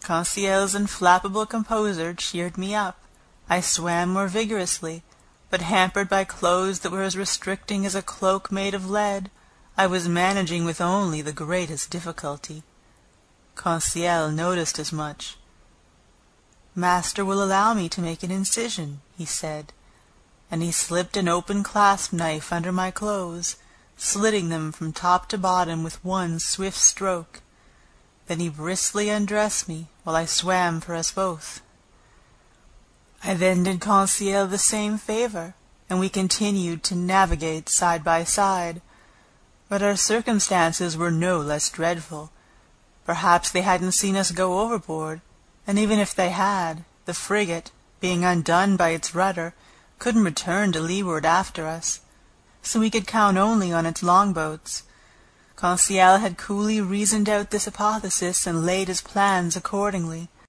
Conseil's inflappable composure cheered me up. I swam more vigorously, but hampered by clothes that were as restricting as a cloak made of lead, I was managing with only the greatest difficulty. Conseil noticed as much. "Master will allow me to make an incision," he said, and he slipped an open clasp knife under my clothes, slitting them from top to bottom with one swift stroke. Then he briskly undressed me, while I swam for us both. I then did Conseil the same favor, and we continued to navigate side by side. But our circumstances were no less dreadful. Perhaps they hadn't seen us go overboard, and even if they had, the frigate, being undone by its rudder, couldn't return to leeward after us, so we could count only on its longboats. Conseil had coolly reasoned out this hypothesis and laid his plans accordingly.